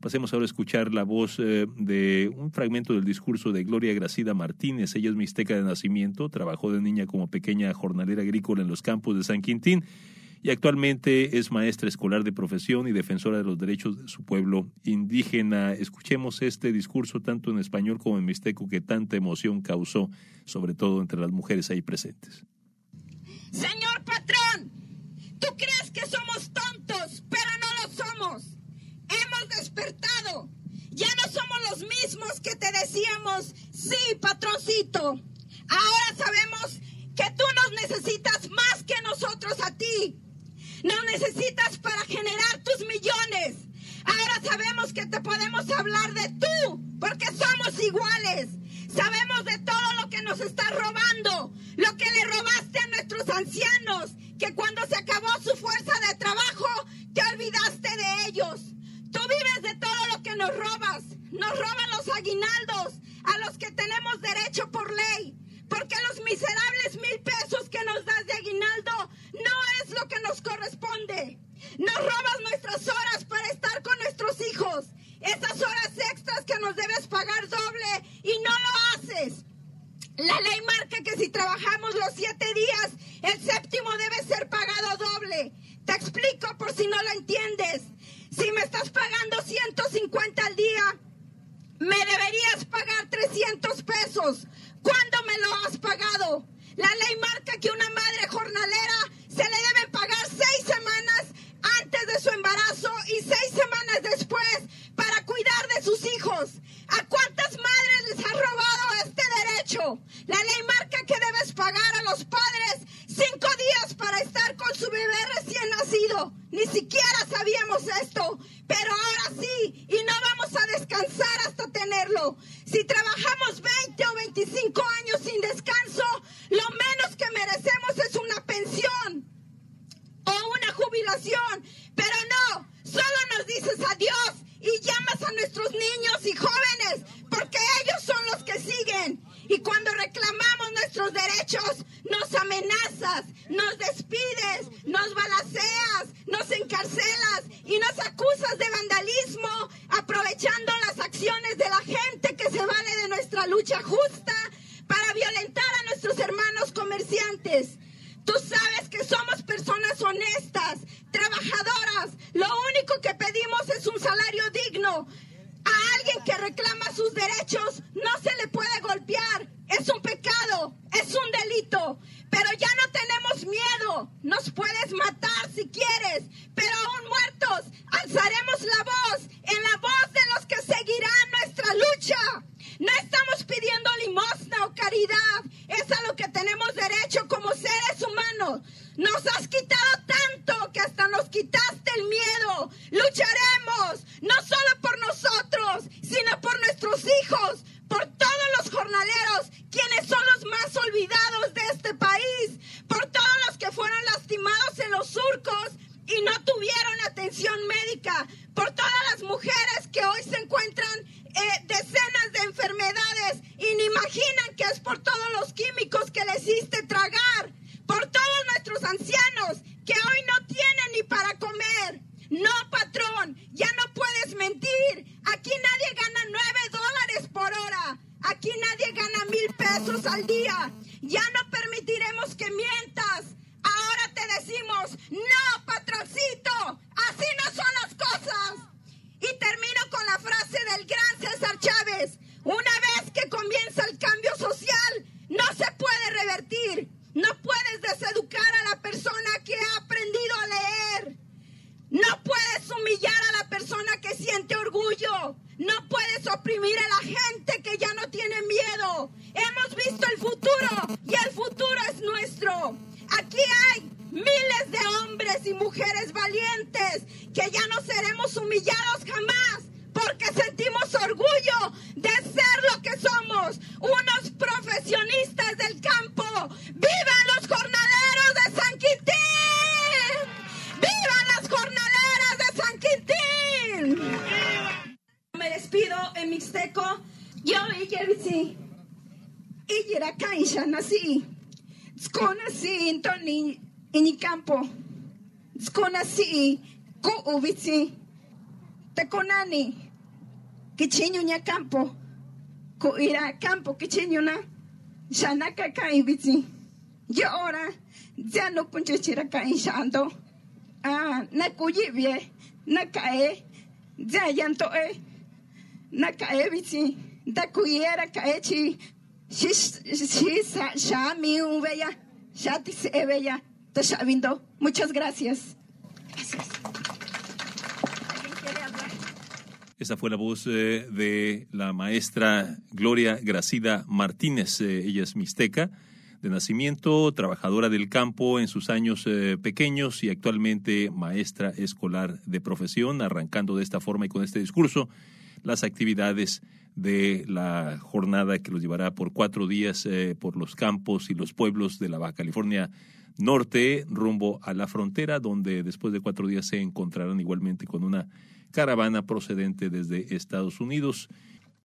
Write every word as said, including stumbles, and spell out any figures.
Pasemos ahora a escuchar la voz eh, de un fragmento del discurso de Gloria Gracida Martínez. Ella es mixteca de nacimiento, trabajó de niña como pequeña jornalera agrícola en los campos de San Quintín y actualmente es maestra escolar de profesión y defensora de los derechos de su pueblo indígena. Escuchemos este discurso tanto en español como en mixteco que tanta emoción causó, sobre todo entre las mujeres ahí presentes. Señor patrón, tú crees que somos tontos, pero no lo somos. Hemos despertado. Ya no somos los mismos que te decíamos, sí, patroncito. Ahora sabemos que tú nos necesitas más que nosotros a ti. Nos necesitas para generar tus millones. Ahora sabemos que te podemos hablar de tú, porque somos iguales. Sabemos de todo lo que nos estás robando, lo que le robaste a nuestros ancianos, que cuando se acabó su fuerza de trabajo, te olvidaste de ellos. Tú vives de todo lo que nos robas. Nos roban los aguinaldos a los que tenemos derecho por ley, porque los miserables mil pesos que nos das de aguinaldo no es lo que nos corresponde. Nos robas nuestras horas para estar con nuestros hijos, esas horas extras que nos debes pagar doble y no lo haces. La ley marca que si trabajamos los siete días, el séptimo debe ser pagado doble. Te explico por si no lo entiendes. Si me estás pagando ciento cincuenta al día, me deberías pagar trescientos pesos. ¿Cuándo me lo has pagado? La ley marca que una madre jornalera se le deben pagar seis semanas antes de su embarazo y seis semanas después para cuidar de sus hijos. ¿A cuántas madres les has robado este derecho? La ley marca que debes pagar a los padres cinco días para estar con su bebé recién nacido. Ni siquiera sabíamos esto, pero ahora sí, y no vamos a descansar hasta tenerlo. Si trabajamos veinte o veinticinco años sin descanso, lo menos que merecemos es una pensión o una jubilación, pero no, solo nos dices adiós y llamas a nuestros niños y jóvenes, porque ellos son los que siguen. Y cuando reclamamos nuestros derechos, nos amenazas, nos despides, nos balaceas, nos encarcelas y nos acusas de vandalismo, aprovechando las acciones de la gente que se vale de nuestra lucha justa para violentar a nuestros hermanos comerciantes. Tú sabes que somos personas honestas, trabajadoras. Lo único que pedimos es un salario digno. A alguien que reclama sus derechos no se le puede golpear. Es un pecado, es un delito. Pero ya no tenemos miedo. Nos puedes matar si quieres, pero aún muertos alzaremos la voz, en la voz de los que seguirán nuestra lucha. No estamos pidiendo limosna o caridad. Es a lo que tenemos derecho como seres humanos. Nos has quitado tanto que hasta nos quitaste el miedo. Lucharemos, no solo por nosotros, sino por nuestros hijos, por todos los jornaleros, quienes son los más olvidados de este país, por todos los que fueron lastimados en los surcos y no tuvieron atención médica, por todas las mujeres que hoy se encuentran eh, decenas de enfermedades y ni imaginan que es por todos los químicos que les hiciste tragar, por todos nuestros ancianos que hoy no tienen ni para comer. No, patrón, ya no puedes mentir. Aquí nadie gana nueve dólares por hora. Aquí nadie gana mil pesos al día. Ya no permitiremos que mientas. Ahora te decimos, no, patroncito, así no son las cosas. Y termino con la frase del gran César Chávez. Una vez que comienza el cambio social, no se puede revertir. No puedes deseducar a la persona que ha aprendido a leer. No puedes humillar a la persona que siente orgullo. No puedes oprimir a la gente que ya no tiene miedo. Hemos visto el futuro y el futuro es nuestro. Aquí hay miles de hombres y mujeres valientes que ya no seremos humillados jamás, porque sentimos orgullo de ser lo que somos, unos profesionistas del campo. ¡Vivan los jornaleros de San Quintín! ¡Vivan las jornaleras de San Quintín! Me despido en mixteco. Yo y Iyera Kaisha nací. Skonasi Intoni in campo. Skonasi Ko Uvitsi. Tekonani. Kichiño ña campo. Ku ira campo kichiño na. Shanaka kai bitsi. Yo ahora ya no punchechira kai shando. Ah, na kuyibie, na kae. Ya yanto e. Na kae bitsi. Da kuyera kae chi. Shis shis shami uveya. Shatis eveya. Ta shavindo. Muchas gracias. Gracias. Esa fue la voz eh, de la maestra Gloria Gracida Martínez. Eh, ella es mixteca de nacimiento, trabajadora del campo en sus años eh, pequeños y actualmente maestra escolar de profesión, arrancando de esta forma y con este discurso las actividades de la jornada que los llevará por cuatro días eh, por los campos y los pueblos de la Baja California Norte rumbo a la frontera, donde después de cuatro días se encontrarán igualmente con una caravana procedente desde Estados Unidos.